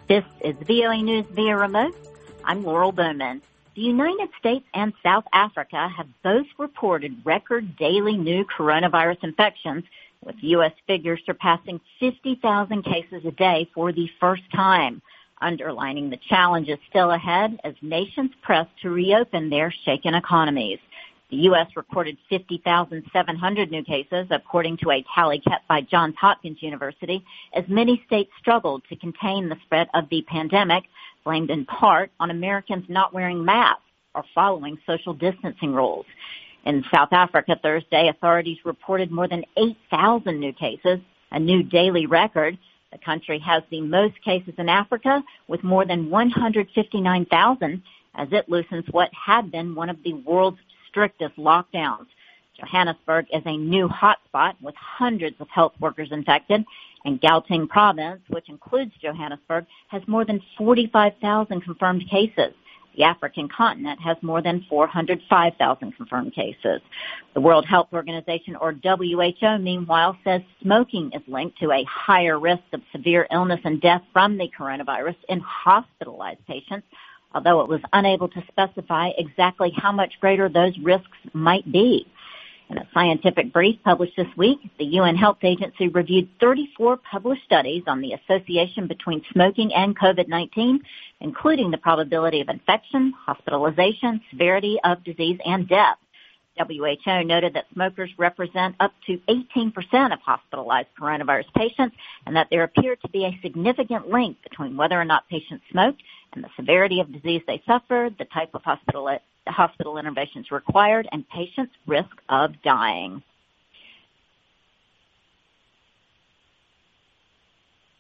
This is VOA News via remote. I'm Laurel Bowman. The United States and South Africa have both reported record daily new coronavirus infections, with U.S. figures surpassing 50,000 cases a day for the first time, underlining the challenges still ahead as nations press to reopen their shaken economies. The U.S. recorded 50,700 new cases, according to a tally kept by Johns Hopkins University, as many states struggled to contain the spread of the pandemic, blamed in part on Americans not wearing masks or following social distancing rules. In South Africa Thursday, authorities reported more than 8,000 new cases, a new daily record. The country has the most cases in Africa, with more than 159,000, as it loosens what had been one of the world's strictest lockdowns. Johannesburg is a new hotspot with hundreds of health workers infected, and Gauteng province, which includes Johannesburg, has more than 45,000 confirmed cases. The African continent has more than 405,000 confirmed cases. The World Health Organization, or WHO, meanwhile, says smoking is linked to a higher risk of severe illness and death from the coronavirus in hospitalized patients, although it was unable to specify exactly how much greater those risks might be. In a scientific brief published this week, the UN Health Agency reviewed 34 published studies on the association between smoking and COVID-19, including the probability of infection, hospitalization, severity of disease, and death. WHO noted that smokers represent up to 18% of hospitalized coronavirus patients, and that there appeared to be a significant link between whether or not patients smoked and the severity of disease they suffered, the type of hospital interventions required, and patients' risk of dying.